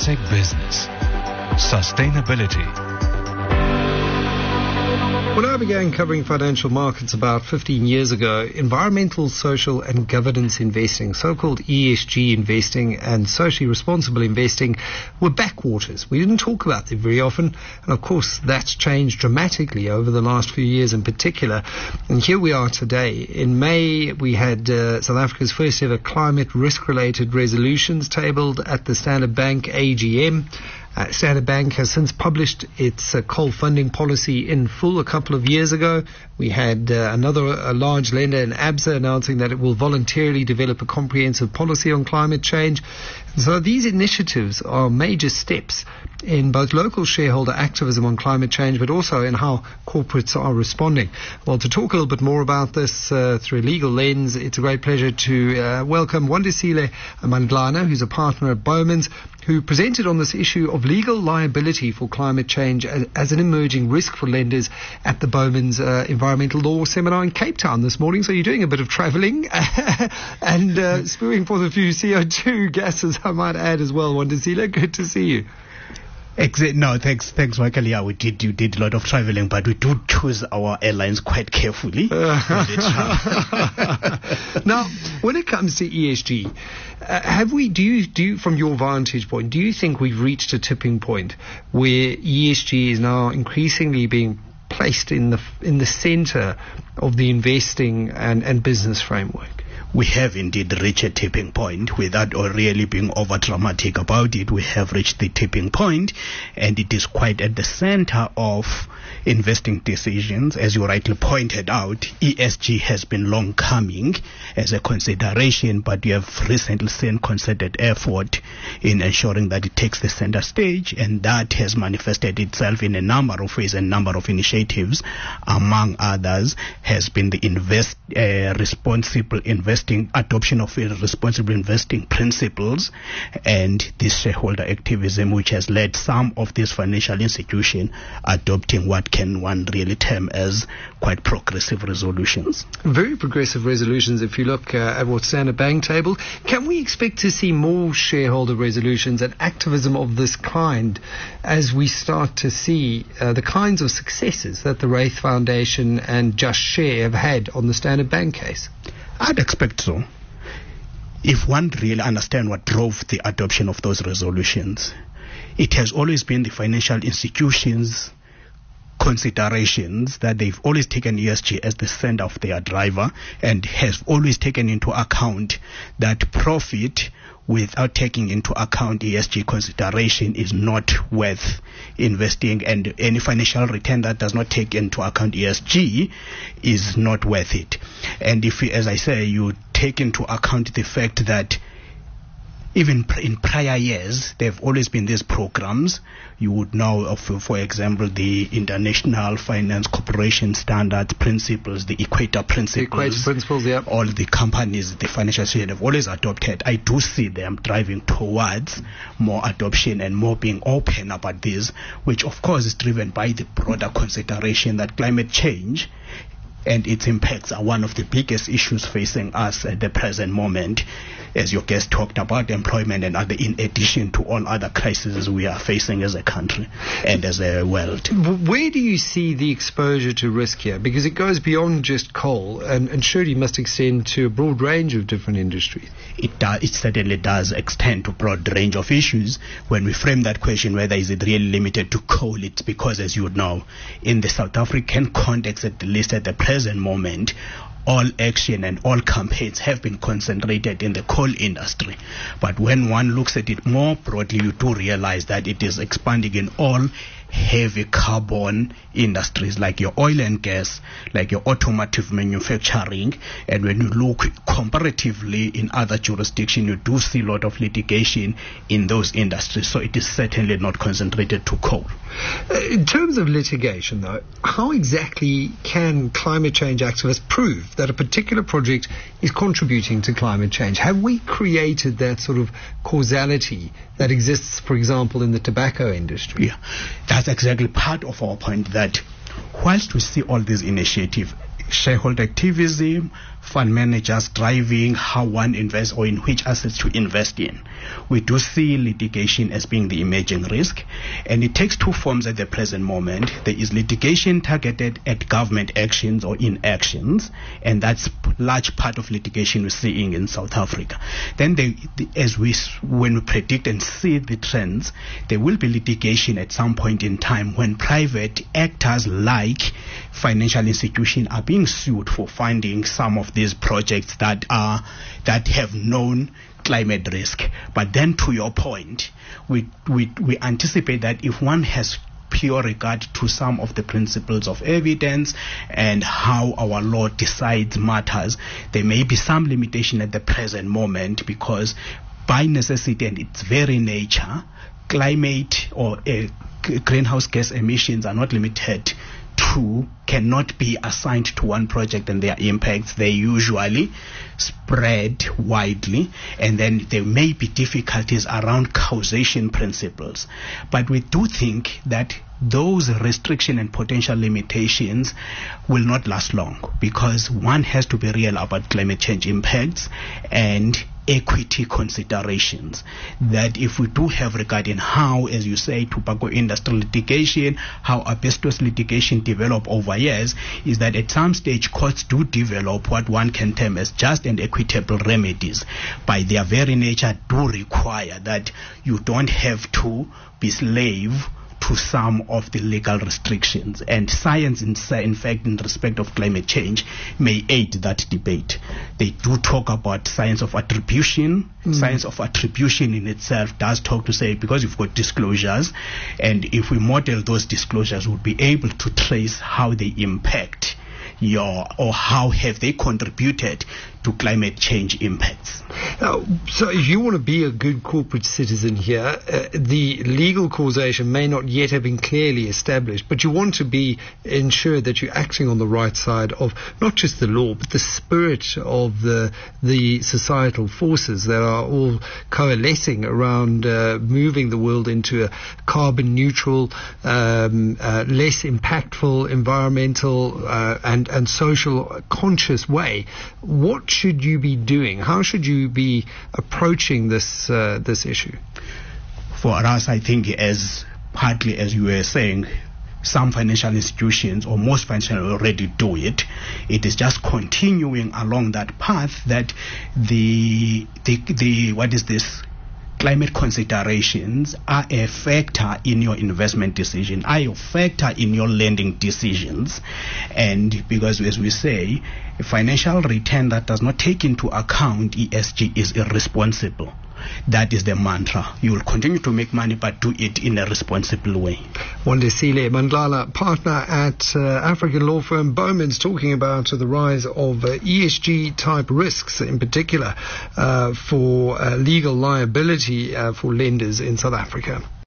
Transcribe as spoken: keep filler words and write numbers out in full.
Investec Business. Sustainability. When I began covering financial markets about fifteen years ago, environmental, social and governance investing, so-called E S G investing and socially responsible investing, were backwaters. We didn't talk about them very often, and of course that's changed dramatically over the last few years in particular. And here we are today. In May we had uh, South Africa's first ever climate risk-related resolutions tabled at the Standard Bank A G M. Uh, Standard Bank has since published its uh, coal funding policy in full a couple of years ago. We had uh, another a large lender in ABSA announcing that it will voluntarily develop a comprehensive policy on climate change. And so these initiatives are major steps in both local shareholder activism on climate change, but also in how corporates are responding. Well, to talk a little bit more about this uh, through a legal lens, it's a great pleasure to uh, welcome Wandisile Mandlana, who's a partner at Bowmans, who presented on this issue of legal liability for climate change as, as an emerging risk for lenders at the Bowmans uh, Environmental Law Seminar in Cape Town this morning. So you're doing a bit of travelling and uh, spewing forth a few C O two gases, I might add as well. Wandisile, good to see you. Exa- no, thanks, thanks, Michael. Yeah, we did, you did a lot of traveling, but we do choose our airlines quite carefully. Now, when it comes to E S G, uh, have we, do you, do you, from your vantage point, do you think we've reached a tipping point where E S G is now increasingly being placed in the, in the center of the investing and, and business framework? We have indeed reached a tipping point without or really being over dramatic about it. We have reached the tipping point, and it is quite at the center of investing decisions. As you rightly pointed out, E S G has been long coming as a consideration, but we have recently seen concerted effort in ensuring that it takes the center stage, and that has manifested itself in a number of ways, a number of initiatives. Among others has been the invest uh, responsible investing adoption of responsible investing principles, and this shareholder activism, which has led some of these financial institutions adopting what can one really term as quite progressive resolutions. Very progressive resolutions. If you look uh, at what Standard Bank tabled, can we expect to see more shareholder resolutions and activism of this kind as we start to see uh, the kinds of successes that the Wraith Foundation and Just Share have had on the Standard Bank case? I'd expect so. If one really understands what drove the adoption of those resolutions, it has always been the financial institutions' considerations that they've always taken E S G as the center of their driver, and has always taken into account that profit without taking into account E S G consideration is not worth investing, and any financial return that does not take into account E S G is not worth it. And if, as I say, you take into account the fact that even in prior years, there have always been these programs. You would know of, for example, the International Finance Corporation Standards Principles, the Equator Principles. The Equator Principles, yeah. All the companies, the financial institutions have always adopted. I do see them driving towards more adoption and more being open about this, which of course is driven by the broader consideration that climate change and its impacts are one of the biggest issues facing us at the present moment, as your guest talked about, employment and other, in addition to all other crises we are facing as a country and as a world. Where do you see the exposure to risk here? Because it goes beyond just coal, and, and surely must extend to a broad range of different industries. It does, it certainly does extend to a broad range of issues. When we frame that question, whether is it really limited to coal, it's because, as you would know, in the South African context, at least at the present moment, all action and all campaigns have been concentrated in the coal industry. But when one looks at it more broadly, you do realize that it is expanding in all heavy carbon industries like your oil and gas, like your automotive manufacturing. And when you look comparatively in other jurisdictions, you do see a lot of litigation in those industries. So it is certainly not concentrated to coal. Uh, in terms of litigation, though, how exactly can climate change activists prove that a particular project is contributing to climate change? Have we created that sort of causality that exists, for example, in the tobacco industry? Yeah, that's exactly part of our point, that whilst we see all these initiatives, shareholder activism, fund managers driving how one invests or in which assets to invest in. We do see litigation as being the emerging risk, and it takes two forms at the present moment. There is litigation targeted at government actions or inactions, and that's large part of litigation we're seeing in South Africa. Then they, the, as we, when we predict and see the trends, there will be litigation at some point in time when private actors like financial institutions are being sued for funding some of these projects that are that have known climate risk. But then, to your point, we we we anticipate that if one has pure regard to some of the principles of evidence and how our law decides matters, there may be some limitation at the present moment, because by necessity and its very nature, climate or uh, greenhouse gas emissions are not limited to, cannot be assigned to one project and their impacts. They usually spread widely, and then there may be difficulties around causation principles. But we do think that those restriction and potential limitations will not last long, because one has to be real about climate change impacts and equity considerations. That if we do have regard in how, as you say, tobacco industry litigation, how asbestos litigation develop over years, is that at some stage courts do develop what one can term as just and equitable remedies. By their very nature do require that you don't have to be slave to some of the legal restrictions, and science in, in fact in respect of climate change may aid that debate. They do talk about science of attribution. Mm. Science of attribution in itself does talk to say, because you've got disclosures, and if we model those disclosures, we'll be able to trace how they impact your, or how have they contributed to climate change impacts. Now, so if you want to be a good corporate citizen here, uh, the legal causation may not yet have been clearly established, but you want to be ensure that you're acting on the right side of not just the law, but the spirit of the the societal forces that are all coalescing around uh, moving the world into a carbon neutral, um, uh, less impactful, environmental uh, and, and social conscious way. What should you be doing? How should you be approaching this uh, this issue? For us, I think, as partly as you were saying, some financial institutions, or most financial already do it. It is just continuing along that path that the the, the what is this? Climate considerations are a factor in your investment decision, are a factor in your lending decisions. And because, as we say, a financial return that does not take into account E S G is irresponsible. That is the mantra. You will continue to make money, but do it in a responsible way. Wandisile Mandlala, partner at uh, African law firm Bowmans, talking about uh, the rise of uh, E S G type risks, in particular uh, for uh, legal liability uh, for lenders in South Africa.